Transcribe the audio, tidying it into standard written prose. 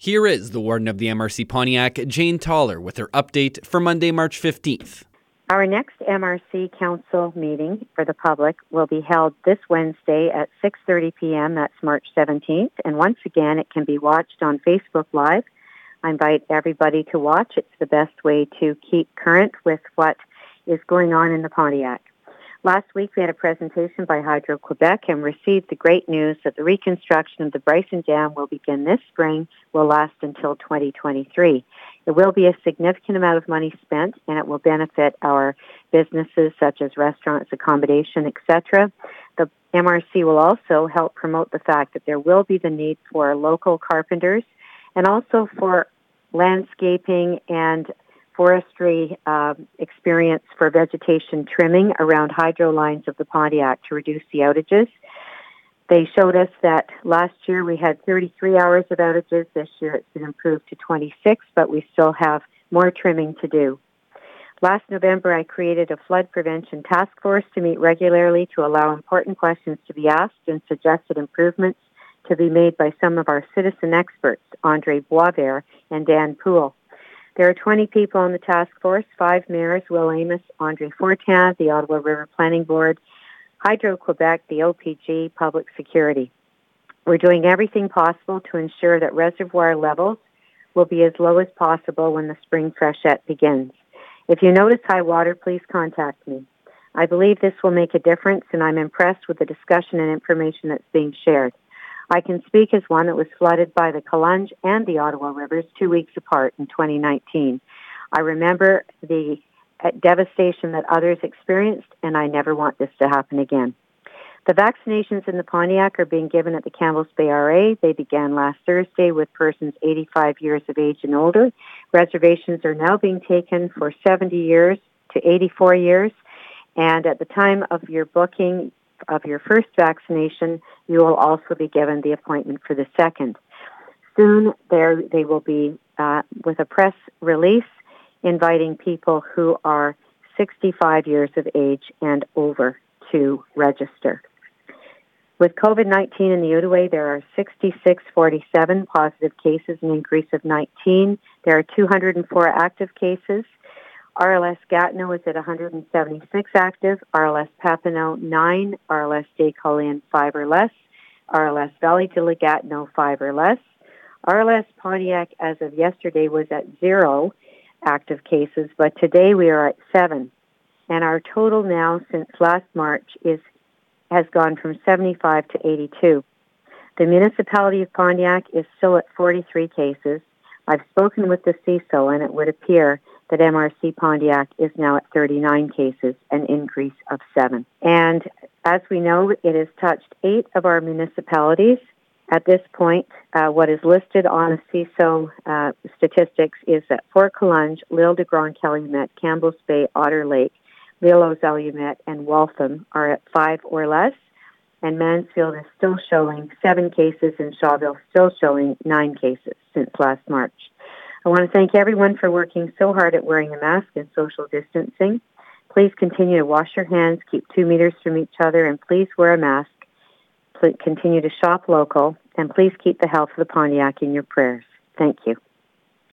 Here is the Warden of the MRC Pontiac, Jane Toller, with her update for Monday, March 15th. Our next MRC Council meeting for the public will be held this Wednesday at 6:30 p.m. That's March 17th. And once again, it can be watched on Facebook Live. I invite everybody to watch. It's the best way to keep current with what is going on in the Pontiac. Last week, we had a presentation by Hydro-Quebec and received the great news that the reconstruction of the Bryson Dam will begin this spring, will last until 2023. It will be a significant amount of money spent, and it will benefit our businesses such as restaurants, accommodation, etc. The MRC will also help promote the fact that there will be the need for local carpenters and also for landscaping and forestry experience for vegetation trimming around hydro lines of the Pontiac to reduce the outages. They showed us that last year we had 33 hours of outages. This year it's been improved to 26, but we still have more trimming to do. Last November, I created a flood prevention task force to meet regularly to allow important questions to be asked and suggested improvements to be made by some of our citizen experts, Andre Boisvert and Dan Poole. There are 20 people on the task force, 5 mayors, Will Amos, Andre Fortin, the Ottawa River Planning Board, Hydro-Quebec, the OPG, Public Security. We're doing everything possible to ensure that reservoir levels will be as low as possible when the spring freshet begins. If you notice high water, please contact me. I believe this will make a difference, and I'm impressed with the discussion and information that's being shared. I can speak as one that was flooded by the Kalunj and the Ottawa rivers 2 weeks apart in 2019. I remember the devastation that others experienced, and I never want this to happen again. The vaccinations in the Pontiac are being given at the Campbell's Bay RA. They began last Thursday with persons 85 years of age and older. Reservations are now being taken for 70 years to 84 years, and at the time of your booking of your first vaccination, you will also be given the appointment for the second. Soon they will be with a press release inviting people who are 65 years of age and over to register. With COVID-19 in the Outaouais, there are 6,647 positive cases, an increase of 19. There are 204 active cases. RLS Gatineau is at 176 active, RLS Papineau 9, RLS Descollines 5 or less, RLS Valley de la Gatineau 5 or less. RLS Pontiac, as of yesterday, was at 0 active cases, but today we are at 7. And our total now since last March has gone from 75 to 82. The municipality of Pontiac is still at 43 cases. I've spoken with the CISO, and it would appear that MRC Pontiac is now at 39 cases, an increase of 7. And as we know, it has touched 8 of our municipalities. At this point, what is listed on the CISO statistics is that Fort Kalunj, L'Île-de-Grand-Calumet, Campbell's Bay, Otter Lake, L'Île-aux-Allumettes, and Waltham are at 5 or less. And Mansfield is still showing 7 cases, and Shawville still showing 9 cases since last March. I want to thank everyone for working so hard at wearing a mask and social distancing. Please continue to wash your hands, keep 2 meters from each other, and please wear a mask. Please continue to shop local, and please keep the health of the Pontiac in your prayers. Thank you.